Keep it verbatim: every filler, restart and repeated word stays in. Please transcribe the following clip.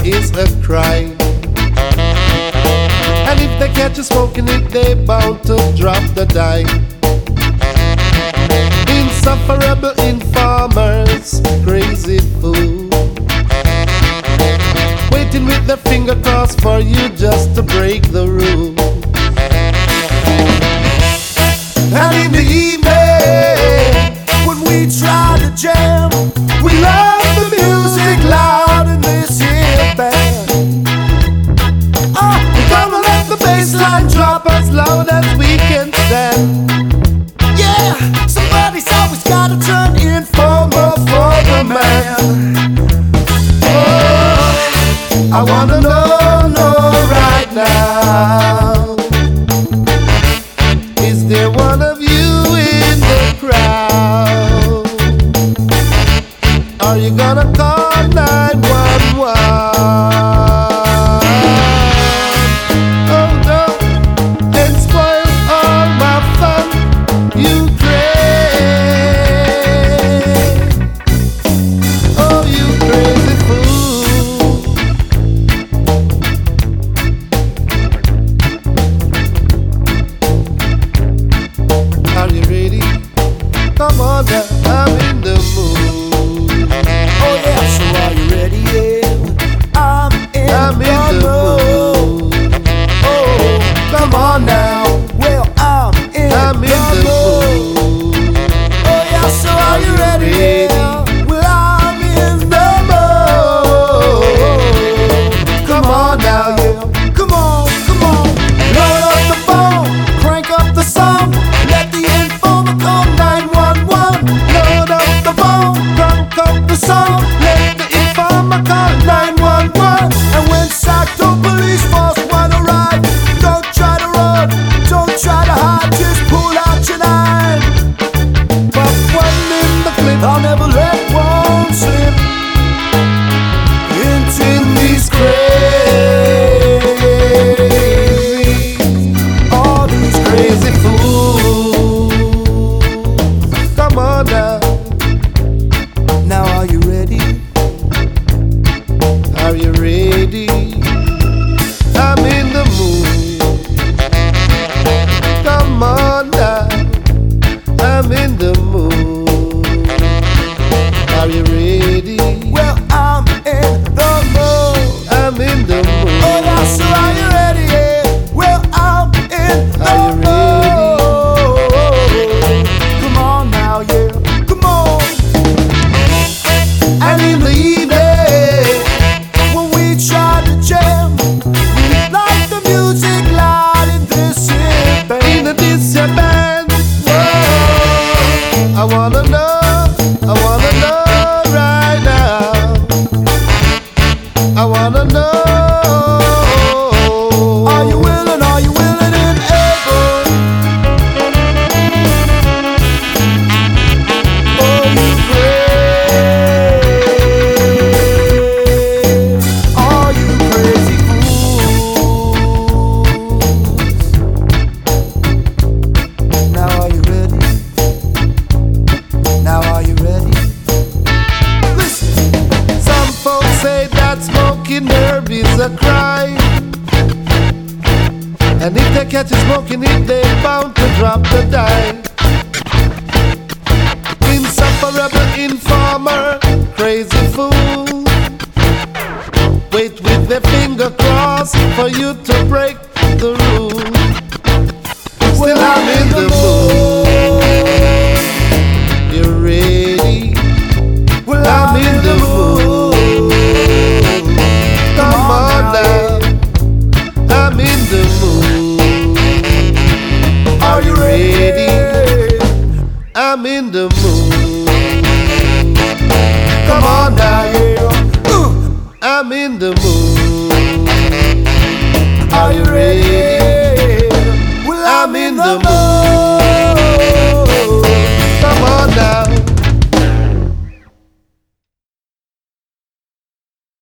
is a crime. And if they catch you smoking it, they bound to drop the dime. Insufferable informers, crazy fool, waiting with their finger crossed for you just to break the rule. And in the evening, when we try to jam, we love the music loud in this here band. Oh, we're gonna let the bass line drop as loud as we can stand. Yeah, somebody's always gotta turn informer for the man. Oh, I wanna know, know right now, is there one of you in the crowd? Are you gonna call nine one one? Oh no, and spoil all my fun, you crazy. Oh, you crazy fool. Are you ready? Come on now, I'm in the mood. Oh yeah, so are you ready? Yeah, I'm in, I'm the, in the mood. mood. Oh, Come on now, well, I'm in, I'm in the, the mood. mood. Oh yeah, so are you ready? Ready. Yeah, well, I'm in the mood. Come on now, yeah. Come on, come on. Load up the phone, crank up the song. Let the informer call nine one one. load up the phone, crank up the song, let the informer call nine one one. And when Sacktown police force wanna ride, don't try to run, don't try to hide, just pull out your knife. Pop one in the clip, I'll never let one slip into these crazy, all these crazy crazy. fool. Come on now, Now are you ready? are you ready? I'm in the mood. Come on now, I'm in the mood. Are you ready? Well, I'm in the mood. I'm in the mood. Oh yeah, so are you ready? Yeah. Well, I'm in the Are you ready? mood. Come on now, yeah. Come on. And in the evening, When we try to jam, we like the music loud in this here in band. the disco band, whoa, I wanna know, I wanna know right now, I wanna know. Are you willing? Are you willing and able? Oh, you crazy? Are you crazy fools? Now are you ready? Now are you ready? Listen, some folks say that smoking herb is a crime, and if they catch you smoking it, they bound to drop the dime. Insufferable informer, crazy fool, wait with their finger crossed for you to break the rule. Still I'm in the mood. You ready? Well, I'm in the mood. Come on now, I'm in the mood. Are you ready? I'm in the mood. Come on now, yeah. Uh. I'm in the mood.